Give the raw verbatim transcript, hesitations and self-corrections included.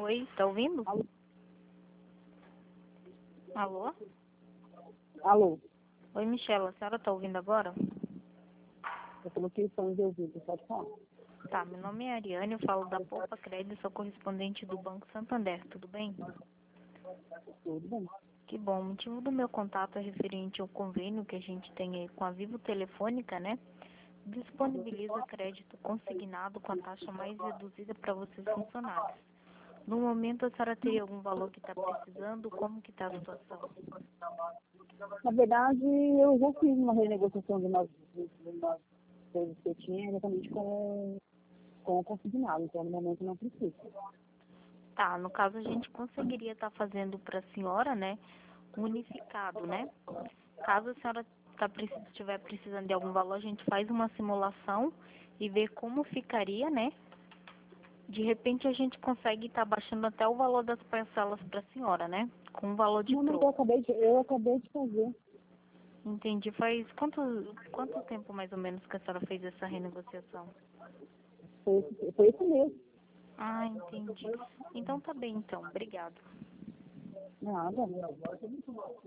Oi, tá ouvindo? Alô? Alô? Alô? Oi, Michela, a senhora tá ouvindo agora? Eu coloquei o fone de ouvido, pode falar. Tá, meu nome é Ariane, eu falo da Poupa Crédito, sou correspondente do Banco Santander, tudo bem? Tudo bem. Que bom, o motivo do meu contato é referente ao convênio que a gente tem aí com a Vivo Telefônica, né? Disponibiliza crédito consignado com a taxa mais reduzida para vocês funcionários. No momento, a senhora teria algum valor que está precisando? Como que está a situação? Na verdade, eu já fiz uma renegociação de umas, de umas coisas que eu tinha exatamente com, com o consignado, então no momento não preciso. Tá, no caso a gente conseguiria estar fazendo para a senhora, né, unificado, né? Caso a senhora tá, precis- estiver precisando de algum valor, a gente faz uma simulação e vê como ficaria, né? De repente a gente consegue estar baixando até o valor das parcelas para a senhora, né? Com um valor de Não, mas eu troco. acabei de, eu acabei de fazer. Entendi. Faz quanto, quanto tempo mais ou menos que a senhora fez essa renegociação? Foi, esse- foi isso mesmo. Ah, entendi. Então tá bem, então. Obrigado. Nada.